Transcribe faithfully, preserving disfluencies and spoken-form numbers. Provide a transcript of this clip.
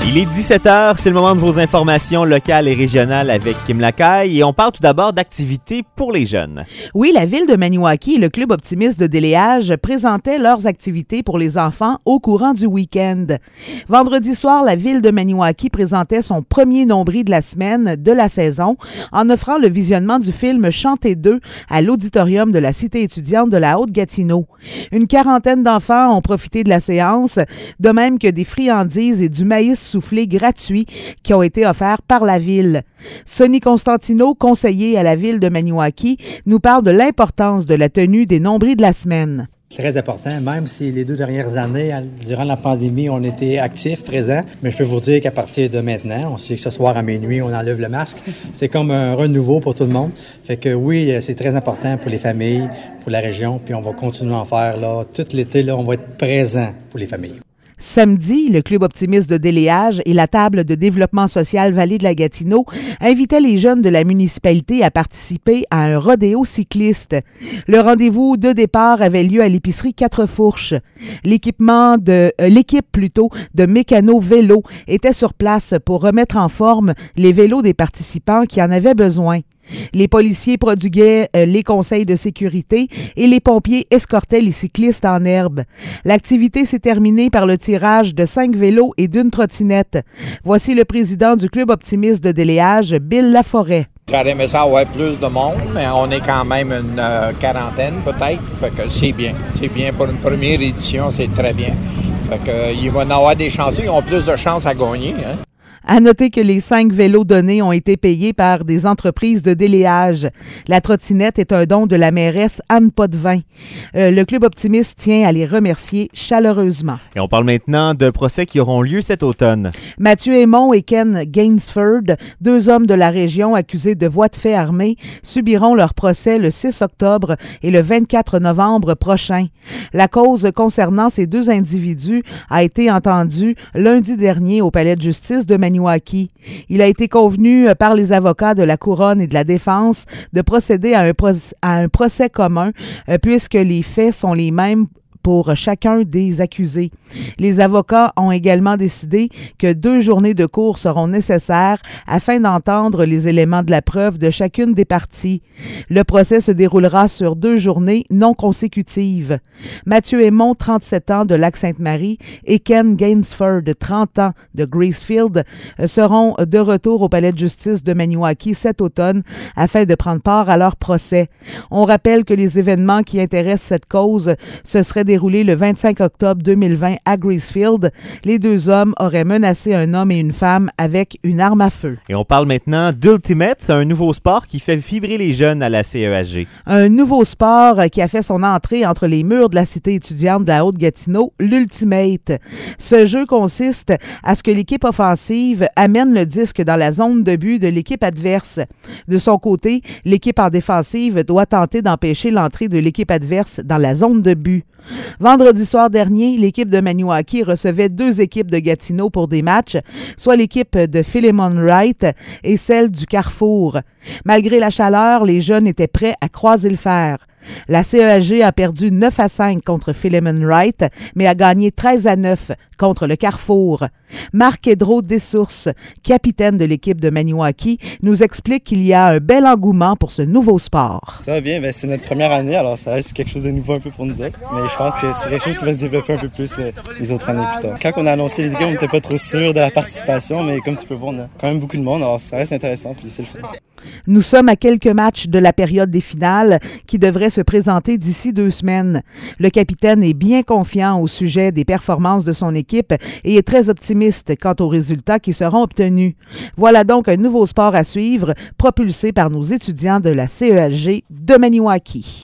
Il est dix-sept heures, c'est le moment de vos informations locales et régionales avec Kim Lacaille et on parle tout d'abord d'activités pour les jeunes. Oui, la ville de Maniwaki et le Club optimiste de Déléage présentaient leurs activités pour les enfants au courant du week-end. Vendredi soir, la ville de Maniwaki présentait son premier nombril de la semaine de la saison en offrant le visionnement du film Chanter deux à l'auditorium de la cité étudiante de la Haute-Gatineau. Une quarantaine d'enfants ont profité de la séance, de même que des friandises et du maïs soufflé gratuit qui ont été offerts par la ville. Sonny Constantino, conseiller à la ville de Maniwaki, nous parle de l'importance de la tenue des nombrils de la semaine. Très important, même si les deux dernières années, durant la pandémie, on était actifs, présents. Mais je peux vous dire qu'à partir de maintenant, on sait que ce soir à minuit, on enlève le masque. C'est comme un renouveau pour tout le monde. Fait que oui, c'est très important pour les familles, pour la région. Puis on va continuer à en faire là. Tout l'été, là, on va être présents pour les familles. Samedi, le Club optimiste de Déléage et la table de développement social Vallée de la Gatineau invitaient les jeunes de la municipalité à participer à un rodéo cycliste. Le rendez-vous de départ avait lieu à l'épicerie Quatre Fourches. L'équipement de, euh, l'équipe plutôt de Mécano Vélo était sur place pour remettre en forme les vélos des participants qui en avaient besoin. Les policiers prodiguaient euh, les conseils de sécurité et les pompiers escortaient les cyclistes en herbe. L'activité s'est terminée par le tirage de cinq vélos et d'une trottinette. Voici le président du Club optimiste de Déléage, Bill Laforêt. J'aurais aimé ça avoir plus de monde, mais on est quand même une euh, quarantaine peut-être, fait que c'est bien. C'est bien pour une première édition, c'est très bien. Fait que euh, il va y avoir des chanceux, ils ont plus de chances à gagner, hein. À noter que les cinq vélos donnés ont été payés par des entreprises de déléage. La trottinette est un don de la mairesse Anne Potvin. Euh, le Club optimiste tient à les remercier chaleureusement. Et on parle maintenant de procès qui auront lieu cet automne. Mathieu Aymon et Ken Gainsford, deux hommes de la région accusés de voies de fait armées, subiront leur procès le six octobre et le vingt-quatre novembre prochain. La cause concernant ces deux individus a été entendue lundi dernier au Palais de justice de Maniwaki. Il a été convenu par les avocats de la Couronne et de la Défense de procéder à un, procès, à un procès commun euh, puisque les faits sont les mêmes pour chacun des accusés. Les avocats ont également décidé que deux journées de cours seront nécessaires afin d'entendre les éléments de la preuve de chacune des parties. Le procès se déroulera sur deux journées non consécutives. Mathieu Aymon, trente-sept ans, de Lac-Sainte-Marie, et Ken Gainsford, trente ans, de Gracefield, seront de retour au Palais de justice de Maniwaki cet automne afin de prendre part à leur procès. On rappelle que les événements qui intéressent cette cause se seraient déroulé le vingt-cinq octobre deux mille vingt à Gracefield. Les deux hommes auraient menacé un homme et une femme avec une arme à feu. Et on parle maintenant d'Ultimate, c'est un nouveau sport qui fait vibrer les jeunes à la C E H G. Un nouveau sport qui a fait son entrée entre les murs de la cité étudiante de la Haute-Gatineau, l'Ultimate. Ce jeu consiste à ce que l'équipe offensive amène le disque dans la zone de but de l'équipe adverse. De son côté, l'équipe en défensive doit tenter d'empêcher l'entrée de l'équipe adverse dans la zone de but. Vendredi soir dernier, l'équipe de Maniwaki recevait deux équipes de Gatineau pour des matchs, soit l'équipe de Philemon Wright et celle du Carrefour. Malgré la chaleur, les jeunes étaient prêts à croiser le fer. La C E H G a perdu neuf à cinq contre Philemon Wright, mais a gagné treize à neuf contre le Carrefour. Marc Edro Dessources, capitaine de l'équipe de Maniwaki, nous explique qu'il y a un bel engouement pour ce nouveau sport. Ça va bien, ben c'est notre première année, alors ça reste quelque chose de nouveau un peu pour nous autres, mais je pense que c'est quelque chose qui va se développer un peu plus euh, les autres années plus tard. Quand on a annoncé les games, on n'était pas trop sûr de la participation, mais comme tu peux voir, on a quand même beaucoup de monde, alors ça reste intéressant, puis c'est le fun. Nous sommes à quelques matchs de la période des finales qui devraient se présenter d'ici deux semaines. Le capitaine est bien confiant au sujet des performances de son équipe et est très optimiste quant aux résultats qui seront obtenus. Voilà donc un nouveau sport à suivre, propulsé par nos étudiants de la C E H G de Maniwaki.